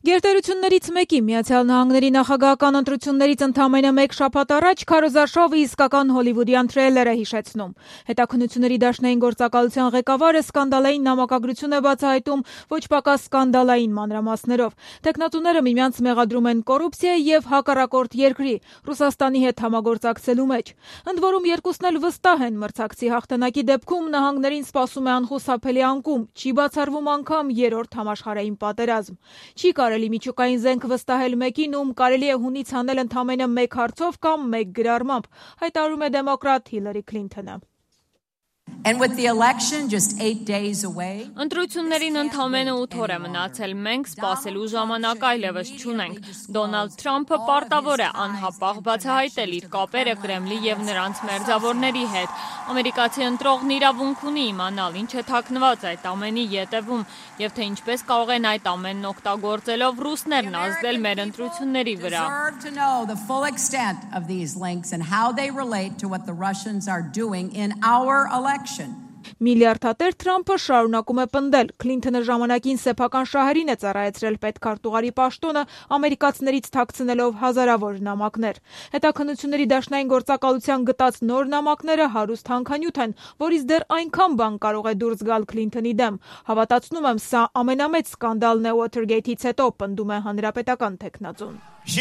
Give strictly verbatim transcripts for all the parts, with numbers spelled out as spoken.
Գերտերություններից մեկի Միացյալ Նահանգների նախագահական ընտրություններից ընդամենը մեկ շաբաթ առաջ քարոզարշավը իսկական հոլիվուդյան թրեյլեր է հիշեցնում։ Հետաքննությունների դաշնային գործակալության ղեկավարը սկանդալային նամակագրություն է բացահայտում ոչ պակաս սկանդալային մանրամասներով։ Տեխնատուները միմյանց մեղադրում են կոռուպցիայի եւ հակառակորդ երկրի՝ Ռուսաստանի հետ համագործակցելու մեջ։ Ընդ որում երկուսն էլ վստահ են մրցակցի հաղթանակի դեպքում նահանգներին սպասում է անխուսափելի անկում, չի բացառվում անգամ երրորդ համաշխարհային պատերազմ։ Չի կարելի միջուկային զենք վստահել մեկին, ում կարելի է հունից հանել ընդամենը մեկ հարցով կամ մեկ գրառմամբ, հայտարարում է դեմոկրատ Հիլարի Քլինթոնը։ And with the election just eight days away, Ընտրություններին ընդամենը ութ օր է մնացել, մենք սպասելու ժամանակ այլևս չունենք։ Դոնալդ Թրամփը պարտավոր է անհապաղ բացահայտել իր կապերը Կրեմլի եւ նրանց մերձավորների հետ։ Ամերիկացի ընտրողն իրավունք ունի իմանալ, ինչ է թաքնված այդ ամենի ետևում եւ թե ինչպես կարող են այդ ամենն օգտագործելով ռուսներն ազդել մեր ընտրությունների վրա։ deserve to know the full extent of these links and how they relate to what the Russians are doing in our election. Միլիարդատեր Թրամփը շարունակում է պնդել։ Քլինթոնը ժամանակին սեփական շահերին է ծառայեցրել պետքարտուղարի պաշտոնը, ամերիկացիներից թաքցնելով հազարավոր նամակներ։ Հետաքննությունների դաշնային գործակալության գտած նոր նամակները հարուստ հանքանյութ են, որից դեռ այնքան բան կարող է դուրս գալ Քլինթոնի դեմ։ Հավատացնում եմ, սա ամենամեծ սկանդալն է Watergate-ից հետո, պնդում է հանրապետական տեխնացուն։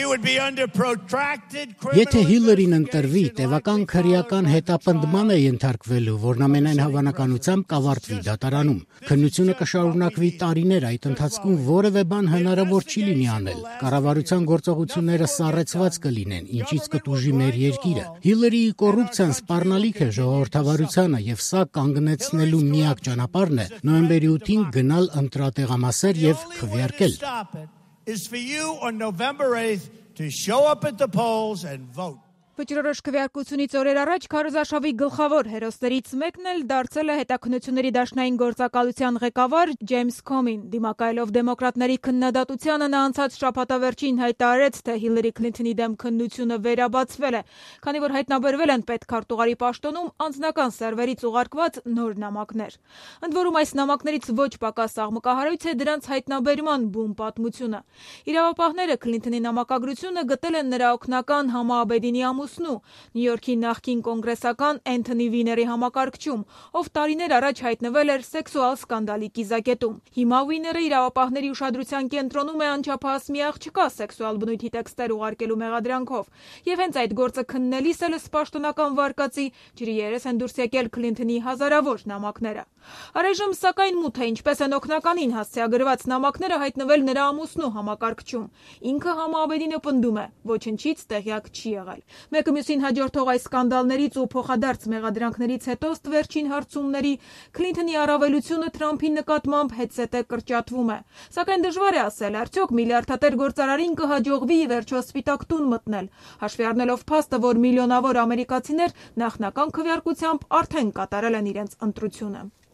Եթե Հիլարին ընտրվի, տևական քրեական հետապնդման է ենթարկվելու, որն ամենայն հավանականությամբ կավարտվի դատարանում։ Քննությունը կշարունակվի տարիներ, այդ ընթացքում որևէ բան հնարավոր չի լինի անել։ Կառավարության գործողությունները սառեցված կլինեն, ինչից կտուժի մեր երկիրը։ Հիլարիի կոռուպցիան սպառնալիք է ժողովրդավարությանը, եւ սա կանգնեցնելու միակ ճանապարհն է նոյեմբերի ութին գնալ ընտրատեղամասեր եւ քվեարկել։ Is for you on November eighth to show up at the polls and vote. Վճռորոշ քվեարկությունից օրեր առաջ քարոզարշավի գլխավոր հերոսներից մեկն էլ դարձել է հետաքննությունների դաշնային գործակալության ղեկավար Ջեյմս Քոմին։ Դիմակայելով դեմոկրատների քննադատությանը նա անցած շաբաթավերջին հայտարարեց, թե Հիլարի Քլինթոնի դեմ քննությունը վերաբացվել է, քանի որ հայտնաբերվել են պետքարտուղարի պաշտոնում անձնական սերվերից ուղարկված նոր նամակներ։ Ընդ որում այս նամակներից ոչ պակաս աղմկահարույց է դրանց հայտնաբերման բուն պատմությունը։ Իրավապահները Քլինթոնի նամակագրությունը գտել են նրա օգնական Համա Աբեդինի ամուսնու Նյու Յորքի նախկին կոնգրեսական Էնթոնի Վիների համակարգչում, ով տարիներ առաջ հայտնվել էր սեքսուալ սկանդալի կիզակետում։ Հիմա Վիները իրավապահների ուշադրության կենտրոնում է անչափահաս մի աղջկա սեքսուալ բնույթի տեքստեր ուղարկելու մեղադրանքով, եւ հենց այդ գործը քննելիս էլ սպաշտոնական վարկածի ջրի երես են դուրս եկել Քլինթոնի հազարավոր նամակները։ Առայժմ սակայն մութ է, ինչպես են օգնականին հասցեագրված նամակները հայտնվել նրա ամուսնու համակարգչում։ Ինքը Համա Աբեդինը պնդում է, ոչնչից տեղյակ չի եղել։ Մեկը մյուսին հաջորդող այս սկանդալներից ու փոխադարձ մեղադրանքներից հետո ըստ վերջին հարցումների Քլինթոնի առավելությունը Թրամփի նկատմամբ հետզհետե կրճատվում է։ Սակայն դժվար է ասել, արդյոք միլիարդատեր գործարարին կհաջողվի ի վերջո սպիտակ տուն մտնել, հաշվի առնելով փաստը, որ միլիոնավոր ամերիկացիներ նախնական քվեարկությամբ արդեն կատարել են իրենց ընտրությունը։